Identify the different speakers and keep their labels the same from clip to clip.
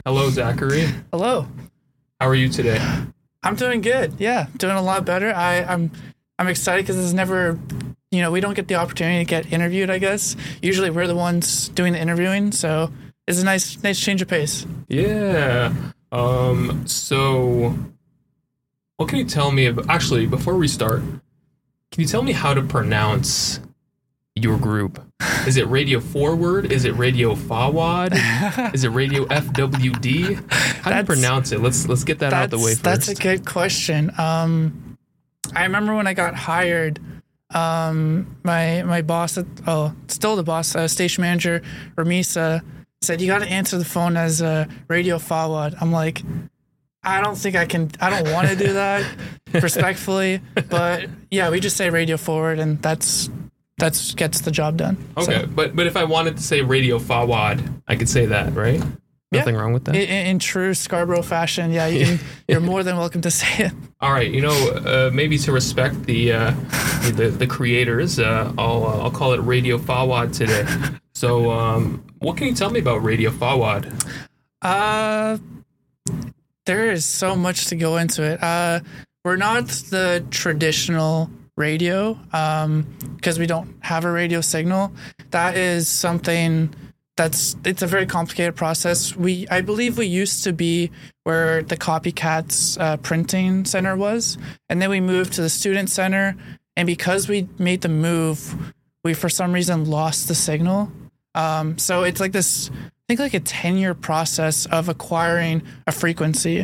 Speaker 1: Hello, Zachary.
Speaker 2: Hello.
Speaker 1: How are you today?
Speaker 2: I'm doing good. Yeah, doing a lot better. I'm excited because it's never, we don't get the opportunity to get interviewed. I guess usually we're the ones doing the interviewing, so it's a nice change of pace.
Speaker 1: Yeah. So what can you tell me about, actually, before we start, can you tell me how to pronounce your group? Is it Radio Forward? Is it Radio Fawad? Is it Radio FWD? How do you pronounce it? Let's get that out the way first.
Speaker 2: That's a good question. I remember when I got hired, my boss, still the boss, station manager, Ramisa, said, you got to answer the phone as Radio Fawad. I'm like, I don't think I don't want to do that respectfully. But yeah, we just say Radio Forward, and that gets the job done.
Speaker 1: Okay, so. But if I wanted to say Radio Fawad, I could say that, right? Nothing wrong with that?
Speaker 2: In true Scarborough fashion, yeah, you're more than welcome to say it.
Speaker 1: All right, maybe to respect the creators, I'll call it Radio Fawad today. So, what can you tell me about Radio Fawad?
Speaker 2: There is so much to go into it. We're not the traditional radio, because we don't have a radio signal. That is something it's a very complicated process. I believe we used to be where the Copycats printing center was, and then we moved to the student center. And because we made the move, we for some reason lost the signal. So it's like this, I think like a 10-year process of acquiring a frequency.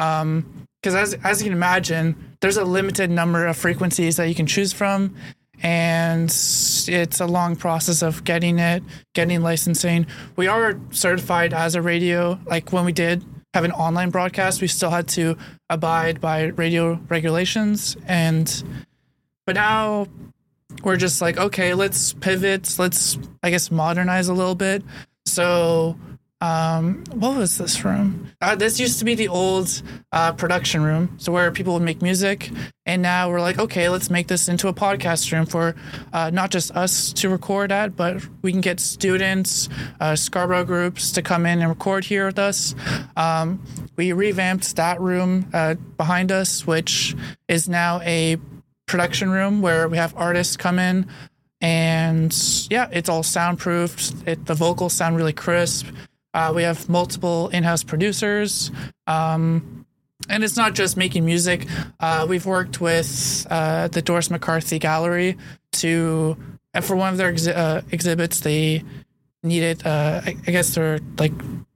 Speaker 2: Because as you can imagine, there's a limited number of frequencies that you can choose from, and it's a long process of getting licensing. We are certified as a radio. Like when we did have an online broadcast, we still had to abide by radio regulations. But now we're just like, okay, let's pivot. Let's, I guess, modernize a little bit. So what was this room? This used to be the old production room, so where people would make music. And now we're like, okay, let's make this into a podcast room for not just us to record at, but we can get students, Scarborough groups to come in and record here with us. We revamped that room behind us, which is now a production room where we have artists come in. And yeah, it's all soundproofed. The vocals sound really crisp. We have multiple in-house producers, and it's not just making music. We've worked with the Doris McCarthy Gallery and for one of their exhibits, they needed, I guess they're like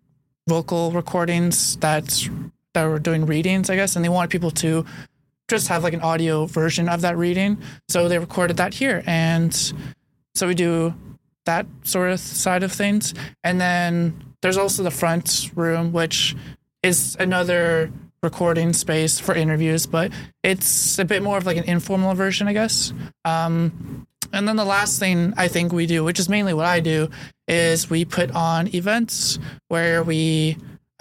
Speaker 2: vocal recordings that were doing readings, I guess, and they wanted people to just have like an audio version of that reading. So they recorded that here, and so we do that sort of side of things. And then there's also the front room, which is another recording space for interviews, but it's a bit more of like an informal version, I guess. And then the last thing I think we do, which is mainly what I do, is we put on events where we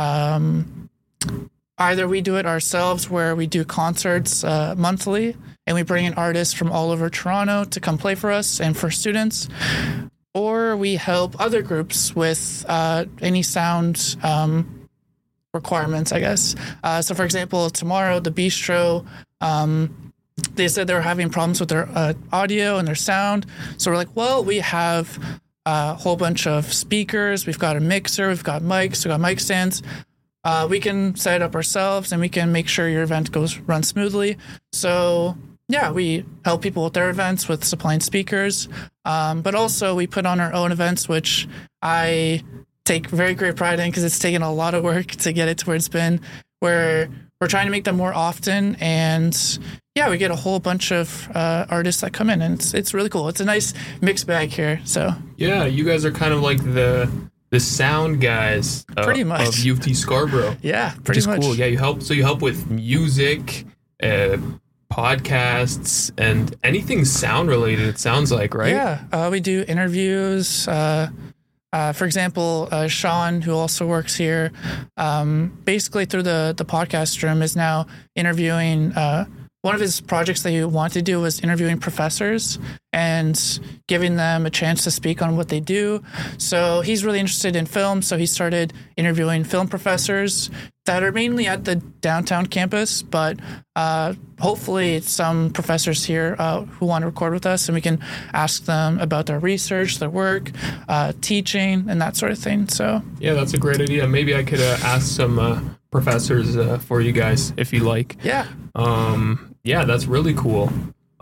Speaker 2: either we do it ourselves, where we do concerts monthly, and we bring in artists from all over Toronto to come play for us and for students. Or we help other groups with any sound requirements, I guess. So, for example, tomorrow, the Bistro, they said they were having problems with their audio and their sound. So we're like, well, we have a whole bunch of speakers. We've got a mixer. We've got mics. We've got mic stands. We can set it up ourselves, and we can make sure your event runs smoothly. So yeah, we help people with their events with supplying speakers, but also we put on our own events, which I take very great pride in because it's taken a lot of work to get it to where it's been, where we're trying to make them more often. And yeah, we get a whole bunch of artists that come in, and it's really cool. It's a nice mixed bag here. So
Speaker 1: yeah, you guys are kind of like the sound guys
Speaker 2: pretty much
Speaker 1: of UT Scarborough.
Speaker 2: Yeah, pretty much.
Speaker 1: Cool. Yeah, you help with music, podcasts, and anything sound related, it sounds like, right?
Speaker 2: Yeah, we do interviews. For example, Sean, who also works here, basically through the podcast room, is now interviewing one of his projects that he wanted to do was interviewing professors and giving them a chance to speak on what they do. So he's really interested in film. So he started interviewing film professors that are mainly at the downtown campus, but hopefully some professors here who want to record with us, and we can ask them about their research, their work, teaching, and that sort of thing. So
Speaker 1: yeah, that's a great idea. Maybe I could ask some professors for you guys if you like.
Speaker 2: Yeah.
Speaker 1: Yeah, that's really cool.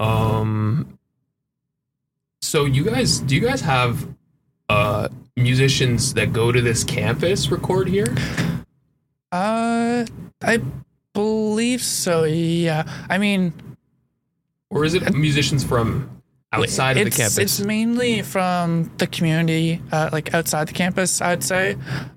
Speaker 1: So do you guys have musicians that go to this campus record here?
Speaker 2: I believe so. Yeah. I mean,
Speaker 1: or is it musicians from outside of the campus?
Speaker 2: It's mainly from the community, like outside the campus, I'd say.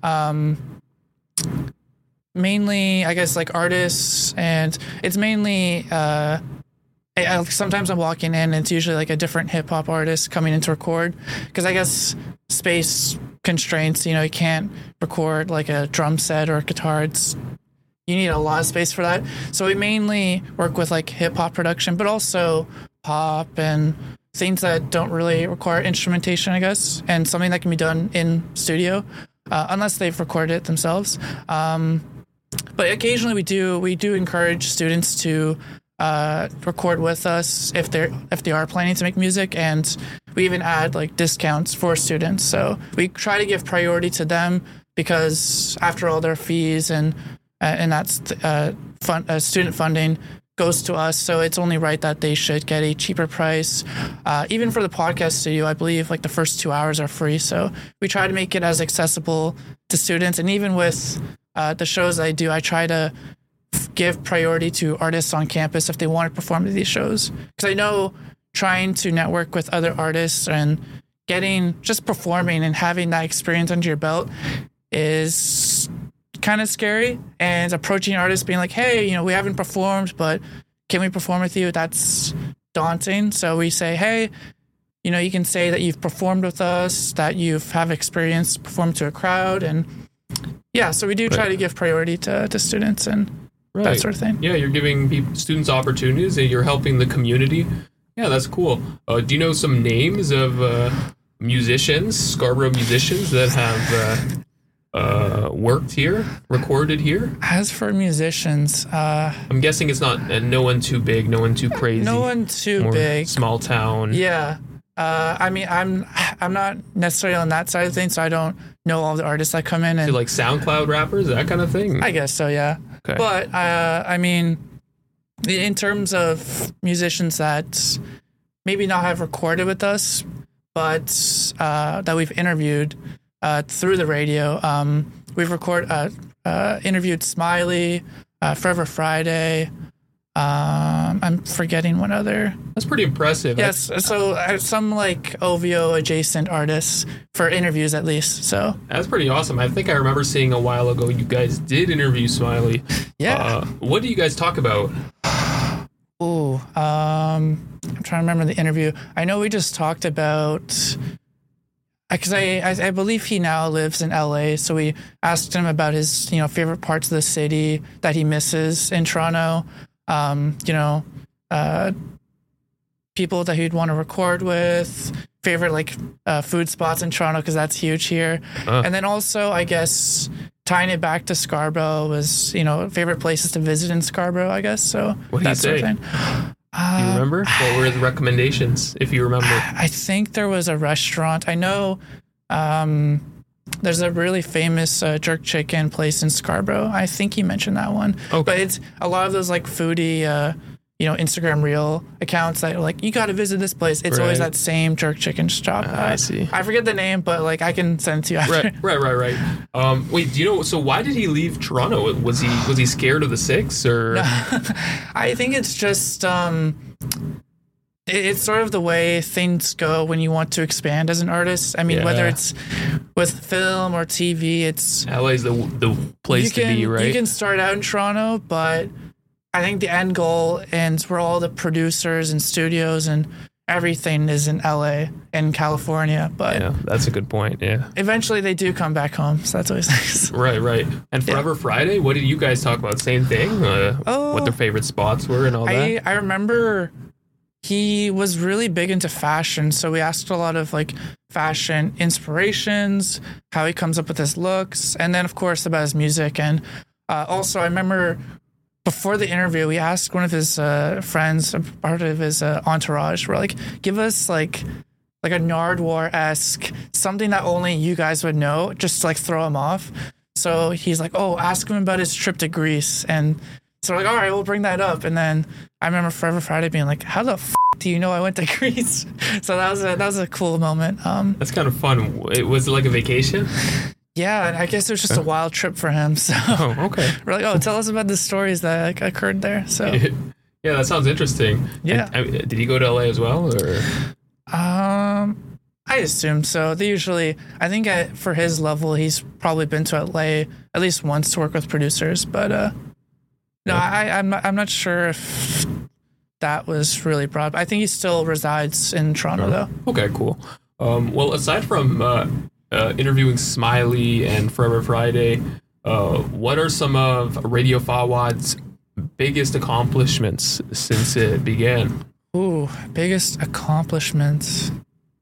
Speaker 2: Mainly, I guess, like artists, and it's mainly sometimes I'm walking in and it's usually like a different hip hop artist coming in to record, because I guess space constraints, you can't record like a drum set or a guitar. You need a lot of space for that. So we mainly work with like hip hop production, but also pop and things that don't really require instrumentation, I guess, and something that can be done in studio, unless they've recorded it themselves. But occasionally we do encourage students to record with us if they are planning to make music, and we even add like discounts for students. So we try to give priority to them, because after all, their fees and that's student funding goes to us. So it's only right that they should get a cheaper price. Even for the podcast studio, I believe like the first 2 hours are free. So we try to make it as accessible to students, and even with the shows I do, I try to give priority to artists on campus if they want to perform to these shows. Because I know trying to network with other artists and just performing and having that experience under your belt is kind of scary. And approaching artists being like, hey, we haven't performed, but can we perform with you? That's daunting. So we say, hey, you can say that you've performed with us, that you have experience performed to a crowd. And yeah, so we do try to give priority to students and that sort of thing.
Speaker 1: Yeah, you're giving students opportunities and you're helping the community. Yeah, that's cool. Do you know some names of musicians, Scarborough musicians that have worked here, recorded here?
Speaker 2: As for musicians,
Speaker 1: I'm guessing it's not no one too big, no one too crazy.
Speaker 2: No one too big.
Speaker 1: Small town.
Speaker 2: Yeah. I mean, I'm not necessarily on that side of things, so I don't know all the artists that come in. And
Speaker 1: so like SoundCloud rappers, that kind of thing?
Speaker 2: I guess so, yeah. Okay. But, I mean, in terms of musicians that maybe not have recorded with us, but that we've interviewed through the radio, we've interviewed Smiley, Forever Friday. I'm forgetting one other.
Speaker 1: That's pretty impressive.
Speaker 2: Yes, so some like OVO adjacent artists for interviews at least. So
Speaker 1: that's pretty awesome. I think I remember seeing a while ago you guys did interview Smiley.
Speaker 2: Yeah.
Speaker 1: What do you guys talk about?
Speaker 2: I'm trying to remember the interview. I know we just talked about, because I believe he now lives in LA, so we asked him about his favorite parts of the city that he misses in Toronto. People that he'd want to record with, favorite food spots in Toronto, because that's huge here. And then also, I guess, tying it back to Scarborough was, favorite places to visit in Scarborough, I guess. So
Speaker 1: what did he say? Do you remember? What were the recommendations, if you remember?
Speaker 2: I think there was a restaurant. I know there's a really famous jerk chicken place in Scarborough. I think he mentioned that one. Okay. But it's a lot of those foodie, Instagram reel accounts that are like, you got to visit this place. It's always that same jerk chicken shop.
Speaker 1: I see.
Speaker 2: I forget the name, but I can send it to you after.
Speaker 1: Right. Wait, do you know? So why did he leave Toronto? Was he scared of the Six, or?
Speaker 2: No, I think it's just it's sort of the way things go when you want to expand as an artist. I mean, whether it's with film or TV, it's
Speaker 1: LA's the place to be, right?
Speaker 2: You can start out in Toronto, but I think the end goal and where all the producers and studios and everything is in LA and California, but
Speaker 1: Yeah, that's a good point. Yeah.
Speaker 2: eventually they do come back home. So that's always nice.
Speaker 1: Right. And Forever Friday, what did you guys talk about? Same thing? What their favorite spots were and all that?
Speaker 2: I remember he was really big into fashion. So we asked a lot of like fashion inspirations, how he comes up with his looks, and then of course about his music. And also I remember before the interview, we asked one of his friends, part of his entourage, we're like, give us like a Nardwuar-esque, something that only you guys would know, just to like throw him off. So he's like, oh, ask him about his trip to Greece. And so we're like, all right, we'll bring that up. And then I remember Forever Friday being like, how the do you know I went to Greece? So that was a cool moment.
Speaker 1: That's kind of fun. Was it like a vacation?
Speaker 2: Yeah, and I guess it was just a wild trip for him. So
Speaker 1: Oh, okay.
Speaker 2: we're like, oh, tell us about the stories that like, occurred there. So
Speaker 1: Yeah, that sounds interesting.
Speaker 2: Yeah.
Speaker 1: And, did he go to LA as well, or?
Speaker 2: I assume so. They usually, I think for his level, he's probably been to LA at least once to work with producers. But no, I'm not sure if that was really broad. I think he still resides in Toronto, though.
Speaker 1: Okay, cool. Well, aside from interviewing Smiley and Forever Friday, what are some of Radio Fawad's biggest accomplishments since it began?
Speaker 2: Ooh, biggest accomplishments.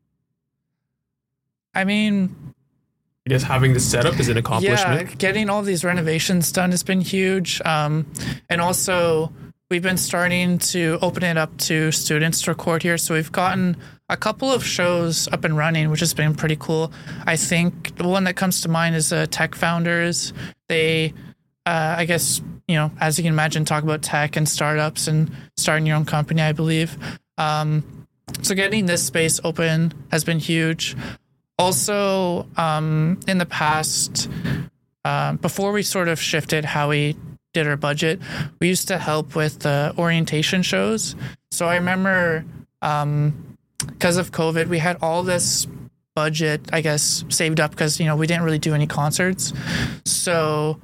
Speaker 2: I mean,
Speaker 1: I guess having the setup is an accomplishment.
Speaker 2: yeah, getting all these renovations done has been huge. And also, we've been starting to open it up to students to record here. So we've gotten a couple of shows up and running, which has been pretty cool. I think the one that comes to mind is Tech Founders. They, I guess, you know, as you can imagine, talk about tech and startups and starting your own company, I believe. So getting this space open has been huge. Also, in the past, before we sort of shifted how we did our budget, we used to help with orientation shows. So I remember, because of COVID, we had all this budget, I guess, saved up because, you know, we didn't really do any concerts. So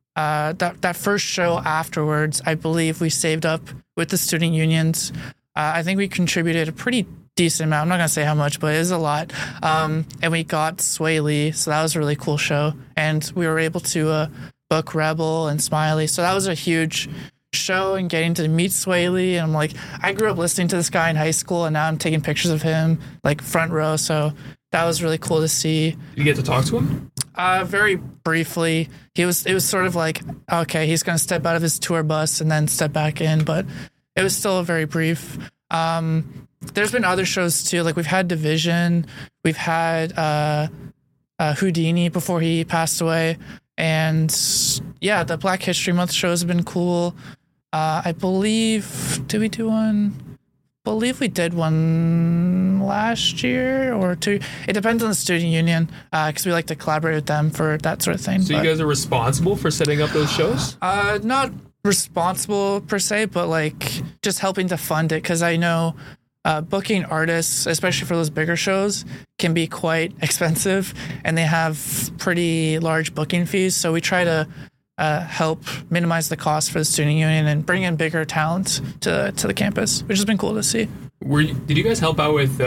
Speaker 2: that first show afterwards, I believe we saved up with the student unions. I think we contributed a pretty decent amount. I'm not going to say how much, but it is a lot. And we got Sway Lee, so that was a really cool show. And we were able to book Rebel and Smiley. So that was a huge show, and getting to meet Sway Lee. And I'm like, I grew up listening to this guy in high school, and now I'm taking pictures of him, like front row. So that was really cool to see.
Speaker 1: Did you get to talk to him?
Speaker 2: Very briefly. It was sort of like, okay, he's going to step out of his tour bus and then step back in, but it was still very brief. There's been other shows too. Like we've had Division, we've had Houdini before he passed away, and yeah, the Black History Month shows have been cool. I believe, did we do one? I believe we did one last year or two. It depends on the student union because we like to collaborate with them for that sort of thing.
Speaker 1: So you guys are responsible for setting up those shows?
Speaker 2: Not responsible per se, but like just helping to fund it, because I know booking artists, especially for those bigger shows, can be quite expensive, and they have pretty large booking fees. So we try to help minimize the cost for the student union and bring in bigger talent to the campus, which has been cool to see.
Speaker 1: Did you guys help out with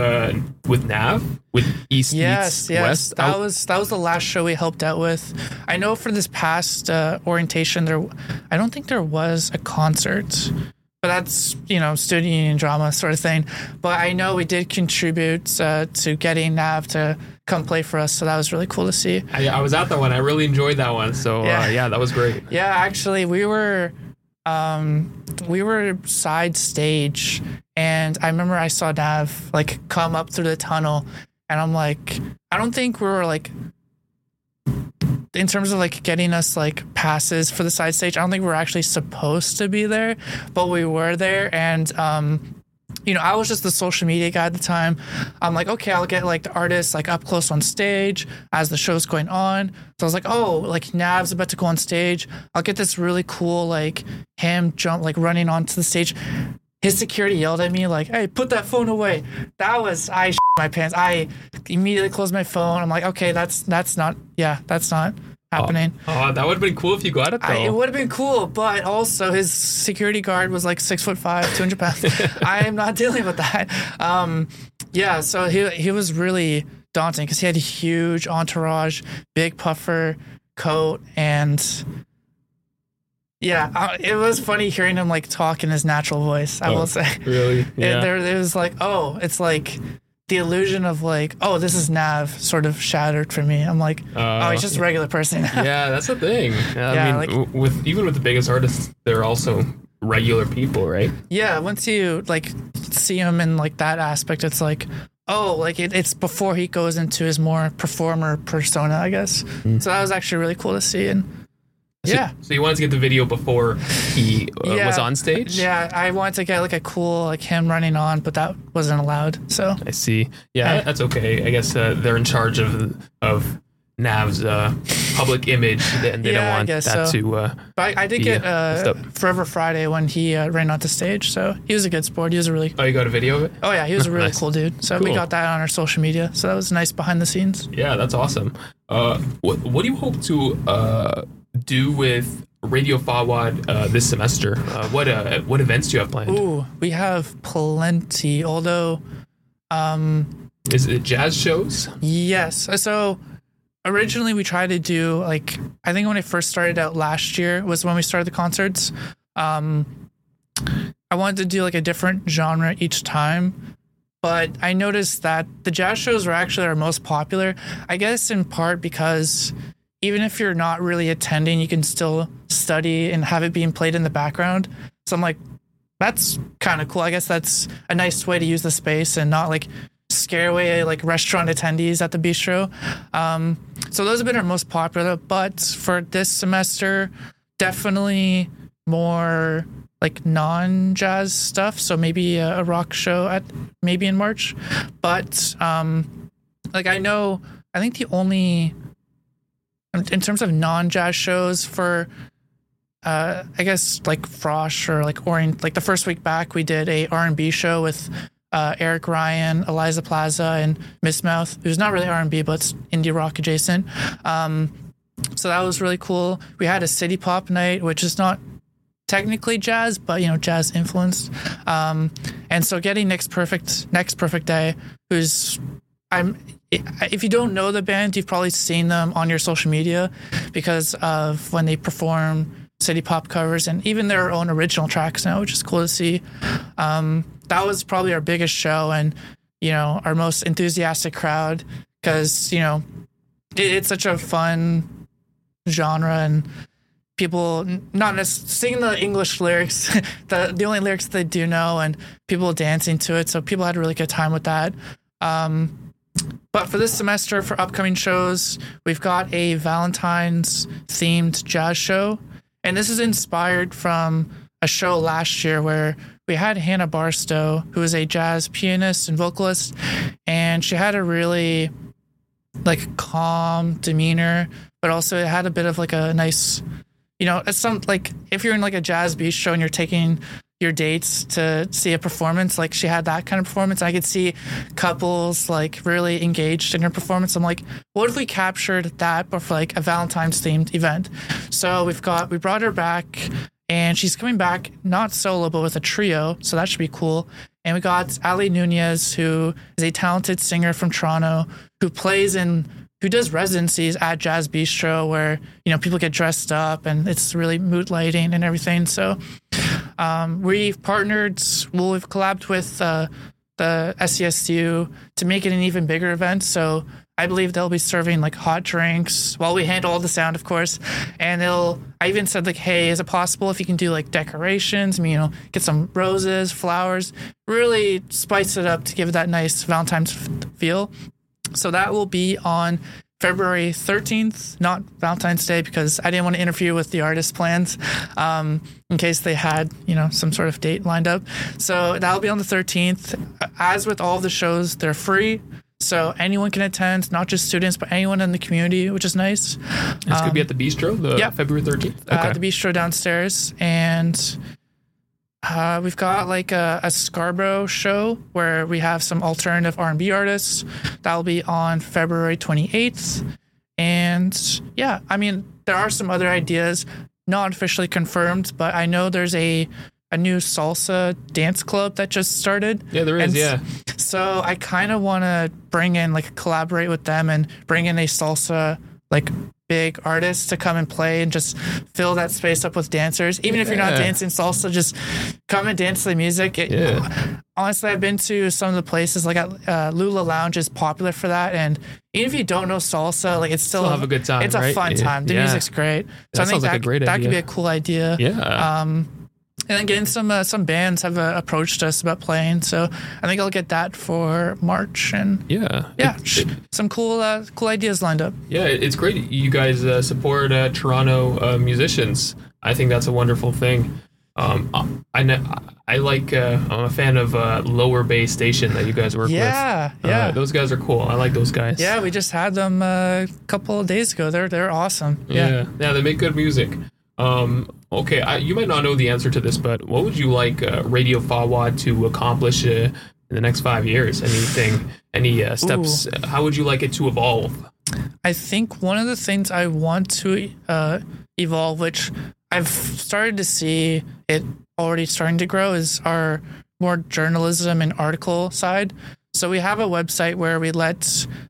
Speaker 1: NAV, with East
Speaker 2: Yes,
Speaker 1: meets West?
Speaker 2: that was the last show we helped out with. I know for this past orientation, I don't think there was a concert, but that's, you know, student union drama sort of thing. But I know we did contribute to getting NAV to come play for us, so that was really cool to see.
Speaker 1: I was at that one. I really enjoyed that one. So yeah, that was great.
Speaker 2: Yeah, actually, we were side stage, and I remember I saw Nav like come up through the tunnel, and I'm like, I don't think we were like, in terms of like getting us like passes for the side stage, I don't think we were actually supposed to be there, but we were there. And you know, I was just the social media guy at the time. I'm like, okay, I'll get like the artists like up close on stage as the show's going on. So I was like, oh, like Nav's about to go on stage. I'll get this really cool like him jump like running onto the stage. His security yelled at me like, hey, put that phone away. I shit my pants. I immediately closed my phone. I'm like, okay, that's not happening.
Speaker 1: Oh, that would have been cool if you got it, though.
Speaker 2: It would have been cool, but also his security guard was like 6'5", 200 pounds. I am not dealing with that. Yeah, so he was really daunting because he had a huge entourage, big puffer coat, and yeah, it was funny hearing him like talk in his natural voice. I will say,
Speaker 1: really, yeah.
Speaker 2: It was like, oh, it's like the illusion of like, oh, this is Nav sort of shattered for me. I'm like, oh, he's just a regular person.
Speaker 1: Yeah, that's the thing. I mean, with the biggest artists, they're also regular people, right?
Speaker 2: Yeah, once you like see him in like that aspect, it's like, oh, like it's before he goes into his more performer persona, I guess. So that was actually really cool to see. And
Speaker 1: so you wanted to get the video before he was on stage?
Speaker 2: Yeah, I wanted to get like a cool like him running on, but that wasn't allowed. So
Speaker 1: I see. Yeah, that's okay. I guess they're in charge of Nav's public image, and they don't want that to.
Speaker 2: But I did get Forever Friday when he ran onto stage, so he was a good sport. He was a really.
Speaker 1: Oh, you got a video of it?
Speaker 2: Oh yeah, he was a really cool dude. So we got that on our social media. So that was nice behind the scenes.
Speaker 1: Yeah, that's awesome. What do you hope to do with Radio Fawad this semester? What events do you have planned?
Speaker 2: Ooh, we have plenty. Although,
Speaker 1: is it jazz shows?
Speaker 2: Yes. So originally we tried to do like, I think when I first started out last year was when we started the concerts. I wanted to do like a different genre each time, but I noticed that the jazz shows were actually our most popular. I guess in part because even if you're not really attending, you can still study and have it being played in the background. So I'm like, that's kind of cool. I guess that's a nice way to use the space and not like scare away like restaurant attendees at the bistro. So those have been our most popular, but for this semester, definitely more like non-jazz stuff. So maybe a rock show maybe in March. But like I think the only, in terms of non-jazz shows for, I guess like Frosh or like Orient, like the first week back, we did a R&B show with Eric Ryan, Eliza Plaza, and Miss Mouth. It was not really R&B, but it's indie rock adjacent. So that was really cool. We had a city pop night, which is not technically jazz, but jazz influenced. And so getting Next Perfect Day, if you don't know the band, you've probably seen them on your social media because of when they perform city pop covers and even their own original tracks now, which is cool to see. That was probably our biggest show and, our most enthusiastic crowd because, it's such a fun genre and people not necessarily singing the English lyrics, the only lyrics they do know, and people dancing to it. So people had a really good time with that. But for this semester, for upcoming shows, we've got a Valentine's themed jazz show. And this is inspired from a show last year where we had Hannah Barstow, who is a jazz pianist and vocalist. And she had a really like calm demeanor, but also it had a bit of like a nice, it's some like if you're in like a jazz bistro and you're taking your dates to see a performance, like she had that kind of performance. I could see couples like really engaged in her performance. I'm like, what if we captured that but for like a Valentine's themed event? So we brought her back and she's coming back not solo but with a trio, so that should be cool. And we got Ali Nunez, who is a talented singer from Toronto who does residencies at Jazz Bistro where, people get dressed up and it's really mood lighting and everything. So we've collabed with the SCSU to make it an even bigger event. So I believe they'll be serving like hot drinks while we handle all the sound, of course. And I even said like, hey, is it possible if you can do like decorations, get some roses, flowers, really spice it up to give it that nice Valentine's feel. So that will be on February 13th, not Valentine's Day, because I didn't want to interfere with the artist's plans in case they had, some sort of date lined up. So that'll be on the 13th. As with all of the shows, they're free. So anyone can attend, not just students, but anyone in the community, which is nice.
Speaker 1: It's going to be at the Bistro, February 13th?
Speaker 2: Okay. The Bistro downstairs. And we've got like a Scarborough show where we have some alternative R&B artists. That'll be on February 28th. And yeah, I mean, there are some other ideas not officially confirmed, but I know there's a new salsa dance club that just started.
Speaker 1: Yeah, there is.
Speaker 2: And so I kind of want to bring in, like, collaborate with them and bring in a salsa, like, big artist to come and play and just fill that space up with dancers. Even if you're not dancing salsa, just come and dance to the music. Honestly, I've been to some of the places, like at Lula Lounge is popular for that. And even if you don't know salsa, like, it's still
Speaker 1: have a good time.
Speaker 2: It's a fun time. The music's great. So I think that could be a cool idea.
Speaker 1: Yeah.
Speaker 2: And then getting some bands have approached us about playing, so I think I'll get that for March. And some cool ideas lined up.
Speaker 1: Yeah, it's great. You guys support Toronto musicians. I think that's a wonderful thing. I'm a fan of Lower Bay Station that you guys work with.
Speaker 2: Yeah.
Speaker 1: Those guys are cool. I like those guys.
Speaker 2: Yeah, we just had them a couple of days ago. They're awesome.
Speaker 1: Yeah, they make good music. Okay, you might not know the answer to this, but what would you like Radio Fawad to accomplish in the next 5 years? Any steps? How would you like it to evolve?
Speaker 2: I think one of the things I want to evolve, which I've started to see it already starting to grow, is our more journalism and article side. So we have a website where we let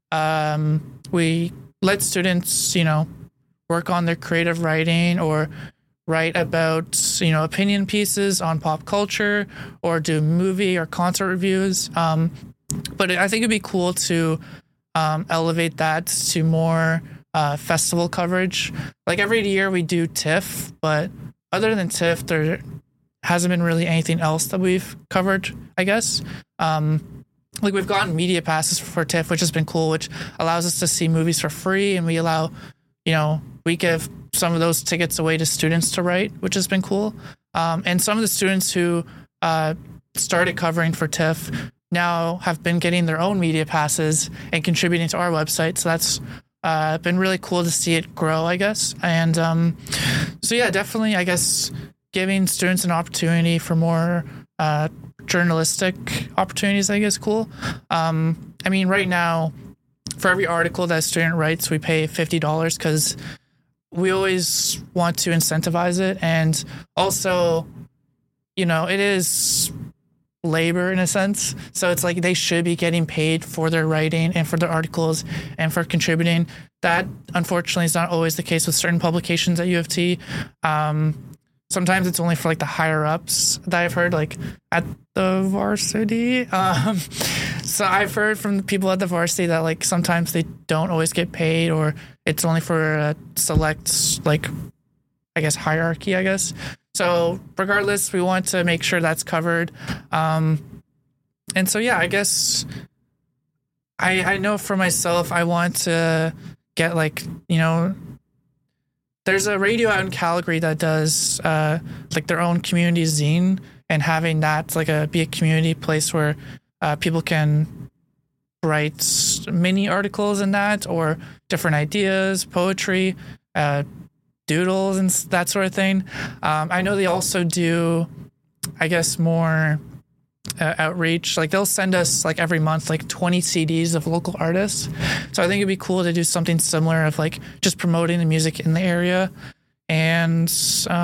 Speaker 2: students, work on their creative writing or write about, opinion pieces on pop culture or do movie or concert reviews. But I think it'd be cool to elevate that to more festival coverage. Like, every year we do TIFF, but other than TIFF, there hasn't been really anything else that we've covered, I guess. Like, we've gotten media passes for TIFF, which has been cool, which allows us to see movies for free, and we allow, we give some of those tickets away to students to write, which has been cool. And some of the students who started covering for TIFF now have been getting their own media passes and contributing to our website. So that's been really cool to see it grow, I guess. And so, yeah, definitely, I guess, giving students an opportunity for more journalistic opportunities, I guess, cool. I mean, right now, for every article that a student writes, we pay $50 because we always want to incentivize it. And also, it is labor in a sense. So it's like they should be getting paid for their writing and for their articles and for contributing. That, unfortunately, is not always the case with certain publications at U of T. Sometimes it's only for, like, the higher ups that I've heard, like at the varsity. So I've heard from the people at the varsity that, like, sometimes they don't always get paid, or it's only for a select, like, I guess, hierarchy, I guess. So regardless, we want to make sure that's covered. And so, yeah, I guess I know for myself, I want to get, like, there's a radio out in Calgary that does like their own community zine, and having that like be a community place where people can write mini articles in that, or different ideas, poetry, doodles, and that sort of thing. I know they also do, I guess, more outreach. Like, they'll send us, like, every month, like, 20 CDs of local artists. So I think it'd be cool to do something similar of, like, just promoting the music in the area. And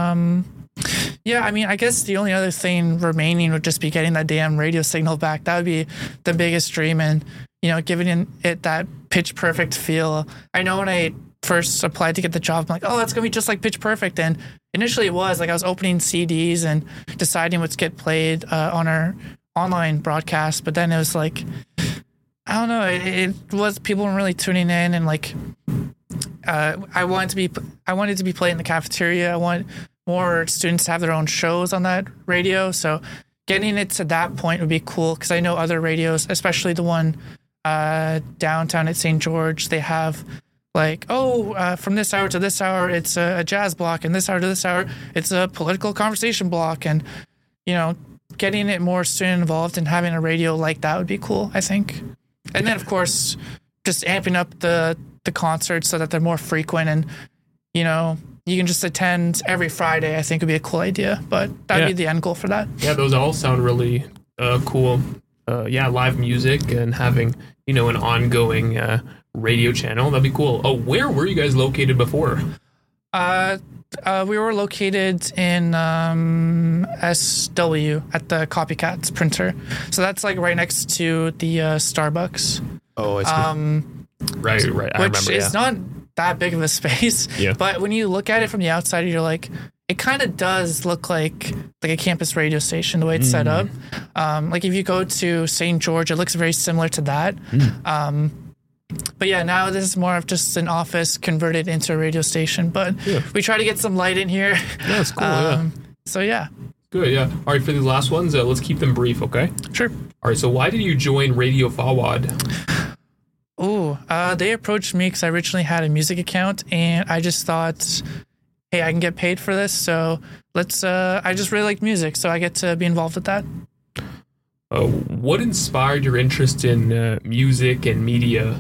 Speaker 2: yeah, I mean, I guess the only other thing remaining would just be getting that damn radio signal back. That would be the biggest dream, and giving it that Pitch Perfect feel. I know when I first applied to get the job, I'm like, oh, that's gonna be just like Pitch Perfect. And initially it was like I was opening CDs and deciding what's get played on our online broadcast, but then it was like, I don't know, it was, people weren't really tuning in, and like I wanted to be played in the cafeteria. I want more students to have their own shows on that radio, so getting it to that point would be cool, because I know other radios, especially the one downtown at St. George, they have like, from this hour to this hour, it's a jazz block, and this hour to this hour, it's a political conversation block. And, getting it more student involved and having a radio like that would be cool, I think. And then, of course, just amping up the concerts so that they're more frequent, and, you can just attend every Friday, I think would be a cool idea. But that would be the end goal for that.
Speaker 1: Yeah, those all sound really cool. live music and having, an ongoing radio channel. That'd be cool. Oh, where were you guys located before?
Speaker 2: We were located in SW at the Copycats printer. So that's like right next to the Starbucks.
Speaker 1: Oh, I see. Right. I remember.
Speaker 2: Which is not that big of a space.
Speaker 1: Yeah.
Speaker 2: But when you look at it from the outside, you're like, it kind of does look like a campus radio station, the way it's set up. Like if you go to St. George, it looks very similar to that. But yeah, now this is more of just an office converted into a radio station. But we try to get some light in here.
Speaker 1: Yeah, that's cool.
Speaker 2: So yeah.
Speaker 1: Good, yeah. All right, for these last ones, let's keep them brief, okay?
Speaker 2: Sure.
Speaker 1: All right, so why did you join Radio Fawad?
Speaker 2: They approached me because I originally had a music account, and I just thought, hey, I can get paid for this, so I just really like music, so I get to be involved with that.
Speaker 1: What inspired your interest in music and media?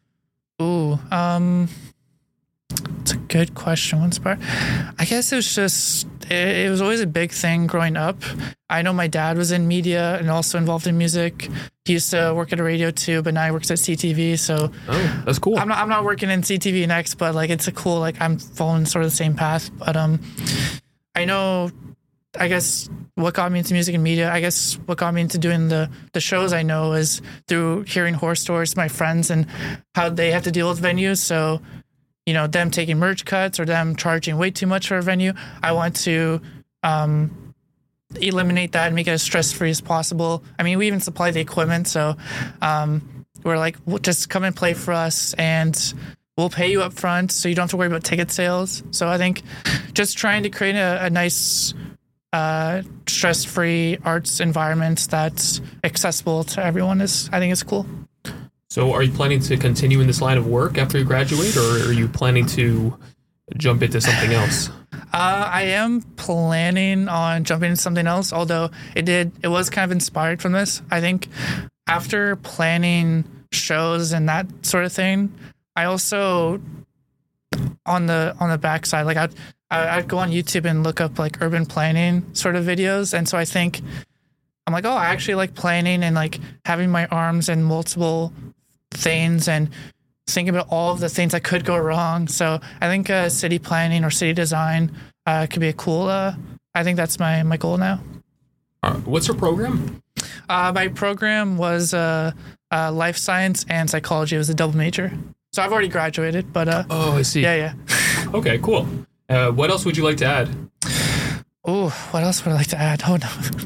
Speaker 2: It's a good question. What inspired? I guess it was just, it was always a big thing growing up. I know my dad was in media and also involved in music. He used to work at a radio too, but now he works at CTV. So
Speaker 1: that's cool.
Speaker 2: I'm not working in CTV next, but like it's a cool, like I'm following sort of the same path. But I know, I guess what got me into music and media, I guess what got me into doing the shows I know is through hearing horror stories from my friends and how they have to deal with venues. So, them taking merch cuts or them charging way too much for a venue. I want to eliminate that and make it as stress-free as possible. I mean, we even supply the equipment. So we're like, just come and play for us and we'll pay you up front so you don't have to worry about ticket sales. So I think just trying to create a nice stress-free arts environment that's accessible to everyone I think is cool.
Speaker 1: So are you planning to continue in this line of work after you graduate, or are you planning to jump into something else?
Speaker 2: I am planning on jumping into something else, although it was kind of inspired from this. I think after planning shows and that sort of thing, I also on the backside, like I'd go on YouTube and look up like urban planning sort of videos. And so I think I'm like, I actually like planning and like having my arms in multiple things and thinking about all of the things that could go wrong. So I think city planning or city design could be a cool, I think that's my goal now.
Speaker 1: What's your program?
Speaker 2: My program was life science and psychology. It was a double major. So I've already graduated, but
Speaker 1: I see.
Speaker 2: Yeah.
Speaker 1: Okay, cool. What else would you like to add?
Speaker 2: What else would I like to add? Oh no.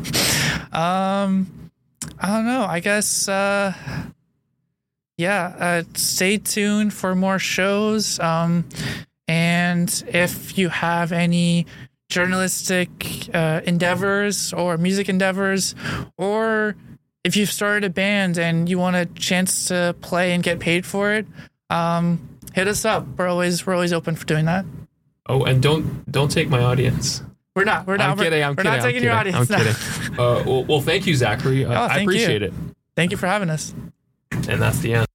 Speaker 2: I don't know. I guess stay tuned for more shows. And if you have any journalistic endeavors or music endeavors, or if you've started a band and you want a chance to play and get paid for it, hit us up. We're always open for doing that.
Speaker 1: Oh, and don't take my audience.
Speaker 2: We're not.
Speaker 1: I'm kidding.
Speaker 2: We're not taking your audience.
Speaker 1: I'm kidding. Well, thank you, Zachary. I appreciate it.
Speaker 2: Thank you for having us.
Speaker 1: And that's the end.